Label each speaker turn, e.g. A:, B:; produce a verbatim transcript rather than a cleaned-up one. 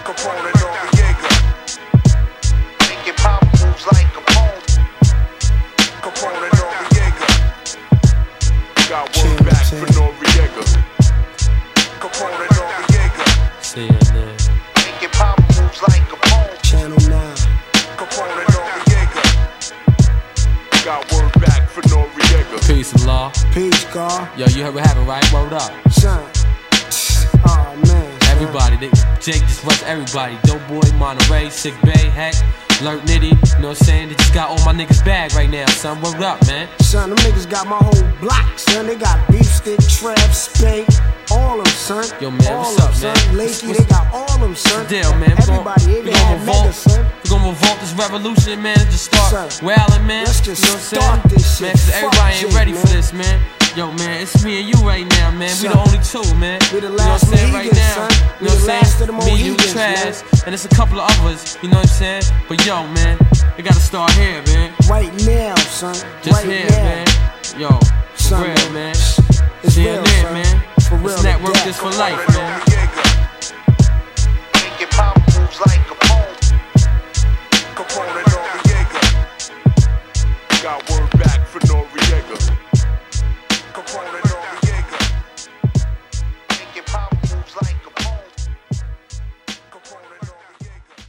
A: Capone and Noriega. Making power moves like Capone. Capone and Noriega. Got word back for Noriega. Capone and Noriega.
B: See ya, man.
A: Making power moves like Capone.
C: Channel nine.
A: Capone and Noriega. Got word back for Noriega.
B: Peace and law.
C: Peace, God.
B: Yo, you heard what happened, right? Word up.
C: Son. Oh, man. Son.
B: Everybody, they, Jake just rushed everybody. Dope Boy, Monterey, Sick Bay, Heck, Lurk Nitty. You know what I'm saying? They just got all my niggas bag right now, son. Word up, man.
C: Son, them niggas got my whole block, son. They got Beef Stick, Trap, Spank, all them, son.
B: Yo, man,
C: all
B: what's
C: them,
B: up,
C: son.
B: man?
C: Lakey,
B: What's,
C: they got all them, son.
B: Deal, man. We
C: Everybody,
B: gon'
C: even
B: we gon'
C: had
B: revolt.
C: Mega, son.
B: We gon' revolt this revolution, man. Just start
C: Son,
B: wailing, man.
C: let's just
B: you know what I'm
C: start
B: saying?
C: this shit.
B: Man, cause
C: Fuck
B: everybody ain't
C: Jake,
B: ready
C: man.
B: for this, man. Yo, man, it's me and you right now, man.
C: Son,
B: we the only two, man.
C: we the
B: you know
C: last
B: what I'm saying right
C: Mohegans,
B: now.
C: son.
B: You
C: We
B: know
C: the
B: what I'm
C: last of
B: saying?
C: the
B: Me, you,
C: Mohegans,
B: Trash, and it's a couple of others. You know what I'm saying? But yo, man, it gotta start here, man.
C: Right now, son.
B: Just
C: right
B: here,
C: now.
B: man. Yo, for
C: Son,
B: real, man.
C: It's
B: See
C: real,
B: it lit,
C: son.
B: man.
C: For real,
B: This network
C: to
B: is
C: death.
B: for life, man.